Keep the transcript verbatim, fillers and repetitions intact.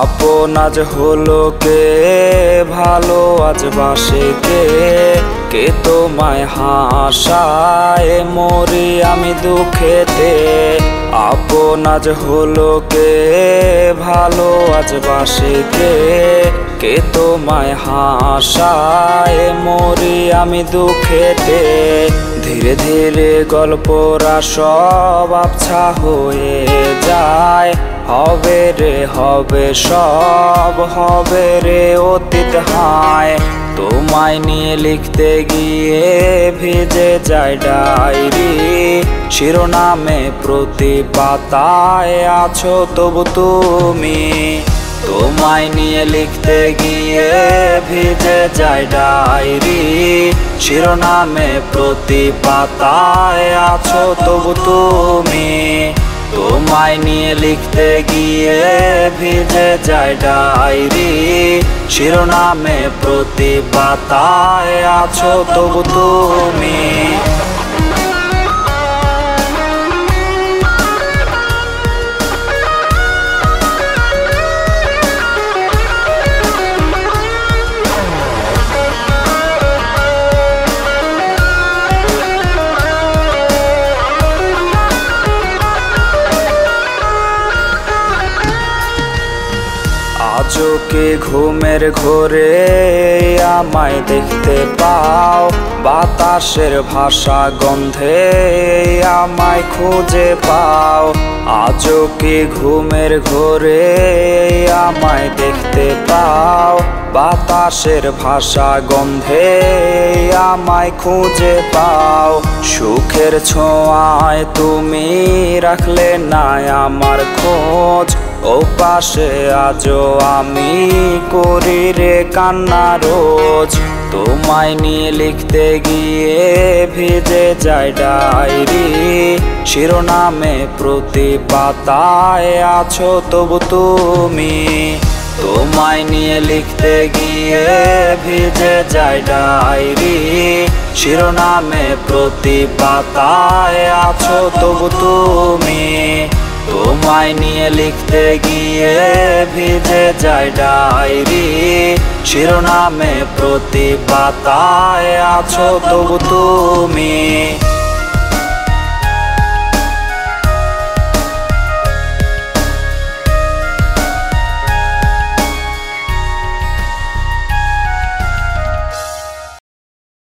আপন আজ হলো কে, ভালো আজ বাসে কে, কে তোমায় হাসায় মরি আমি দুঃখেতে। আপন আজ হলো কে, ভালো আজ বাসে কে, কে তোমায় হাসায় মরি আমি দুঃখেতে। ধীরে ধীরে গল্পরা সব আবছা হয়ে যায়, হবে রে হবে সব হবে রে অতীত হায়। তোমায় নিয়ে লিখতে গিয়ে ভিজে যায় ডায়েরি, শিরোনামে প্রতি পাতায় আছো তবু তুমি। তোমায় নিয়ে লিখতে গিয়ে ভিজে যায় ডায়েরি, শিরোনামে প্রতি পাতায় আছো তবু তুমি। তোমায় নিয়ে লিখতে গিয়ে ভিজে যায় ডায়েরি, শিরোনামে প্রতি পাতায় আছো তবু তুমি। আজও কি ঘুমের ঘোরে আমায় দেখতে পাও, বাতাসের ভাষা গন্ধে আমায় খুঁজে পাও। আজও কি ঘুমের ঘোরে আমায় দেখতে পাও, বাতাসের ভাষা গন্ধে আমায় খুঁজে পাও। সুখের ছোঁয়ায় তুমি রাখলে না আমার খোঁজ, ও পাশে আজও আমি করি রে কান্না রোজ। তোমায় নিয়ে লিখতে গিয়ে ভিজে যায় ডায়েরি, শিরোনামে প্রতি পাতায় আছো তবু তুমি। তোমায় নিয়ে লিখতে গিয়ে ভিজে যায় ডায়েরি, শিরোনামে প্রতি পাতায় আছো তবু তুমি। তোমায় নিয়ে লিখতে গিয়ে ভিজে যায় ডায়েরি, শিরোনামে প্রতি পাতায় আছো তবু তুমি।